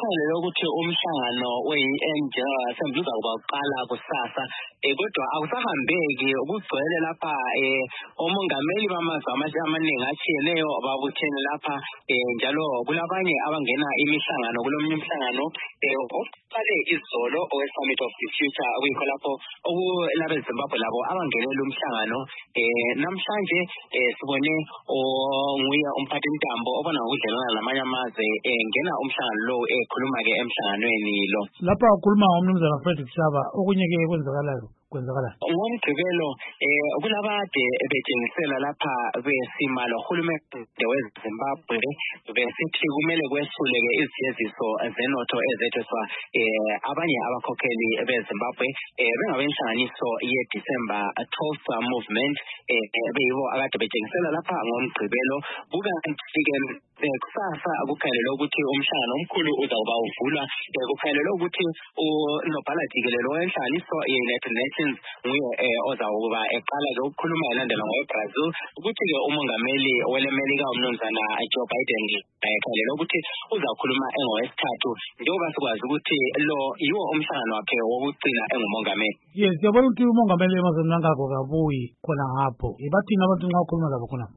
kukhangelelwe ukuthi umhlangano we-UN General Assembly uzakuba uqala kusasa, kodwa akusahambeki ukugcwele lapha omongameli bamazwe amaningi atshiyeneyo babuthene lapha, njalo kulabanye abangena imihlangano kulomunye umhlangano oqale izolo owe-Summit of the Future okuyikho lapho okulabeZimbabwe labo abangenela umhlangano. Namhlanje sibone nguye umphathintambo obona ngokudlelana namanye amazwe ngena umhlangano lo ekhuluma-ke emhlanganweni lo. Lapha ukhuluma ngomnumzana Frederick Shaba, okunye-ke kwenzakalayo. Ngomgqibelo kulabade betshengisela lapha besima lohulumende weZimbabwe besithi kumele kwesuleke izijeziso zenotho ezetheswa abanye abakhokheli beZimbabwe bengabenhlanganiso ye-December 12th movement beyibo akade betshengisela lapha ngomgqibelo. Kukanti-ke kusasa kukhangelelwe ukuthi umhlangano omkhulu uzakuba uvulwa, kukhangelelwe ukuthi unobhala jikelele wenhlanganiso ye-United Nations nguye ozawuba eqala-ke ukukhuluma elandela ngowe-Brazil, ukuthi-ke umongameli welemelika umnumzana Joe Biden ekhangelelwe ukuthi uzawukhuluma engowesithathu, njengoba sikwazi ukuthi lo yiwo umhlangano wakhe wokugcina engumongameli. Yes, siyabona ukuthi umongameli emazweni angako kabuyi khona ngapho. Bathini abantu nxa ukhuluma labo khona?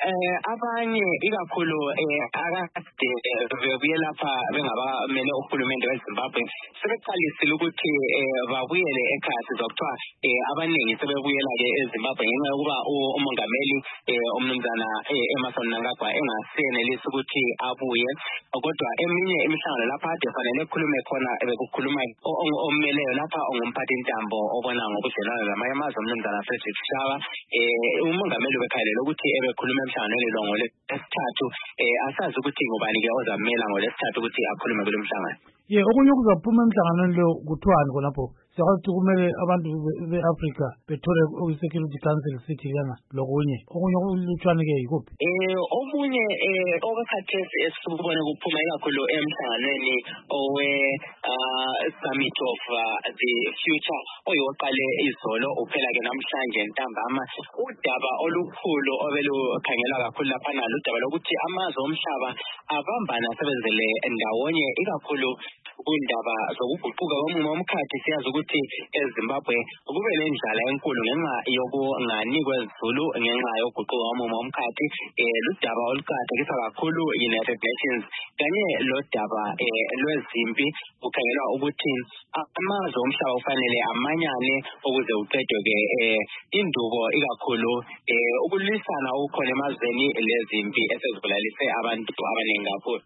Abanye ikakhulu akade bebuye lapha bengabamele uhulumende weZimbabwe sebeqalisile ukuthi babuyele ekhaya. Sizwa kuthiwa abaningi sebebuyela-ke eZimbabwe ngenxa yokuba umongameli umnumzana Emmerson Mnangagwa engasenelisi ukuthi abuye, kodwa eminye imihlangano lapha ade fanele kukhulume khona bekukhuluma ommeleyo lapha ongumphathintambo obona ngobudlelwano namanye amazwe umnumzana Frederick Shaba. Umongameli bekhangelelwe ukuthi ebekhuluma emhlanganweni lo ngolwesithathu, asazi ukuthi ngubani-ke ozamela ngolwesithathu ukuthi akhulume kulo mhlangano. Okunye okuzaphuma emhlanganweni lo kuthiwani khonapho? Siyakwazi ukuthi kumele abantu be-Afrika bethole i-Security Council City lana lokunye. Okunye okulutshwane-ke yikuphi? Okunye okakhathesi esibone kuphuma ikakhulu emhlanganweni owe-Summit of the Future oyoqale izolo uphela-ke namhlanje ntambama, udaba olukhulu obelukhangelwa kakhulu laphana ludaba lokuthi amazwe omhlaba abambana asebenzele ndawonye ikakhulu kundaba zokuguquka komumo womkhathi. Siyazi ukuthi eZimbabwe kube nendlala enkulu ngenxa yokunganikwa kwezulu ngenxa yokuguquka komumo womkhathi. Ludaba oluqakathekisa kakhulu United Nations kanye lodaba lwezimpi. Kukhangelwa ukuthi amazwe omhlaba kufanele amanyane ukuze uqedwe-ke indubo ikakhulu ukulwisana okukhona emazweni lezimpi esezibulalise abantu abaningi kakhulu.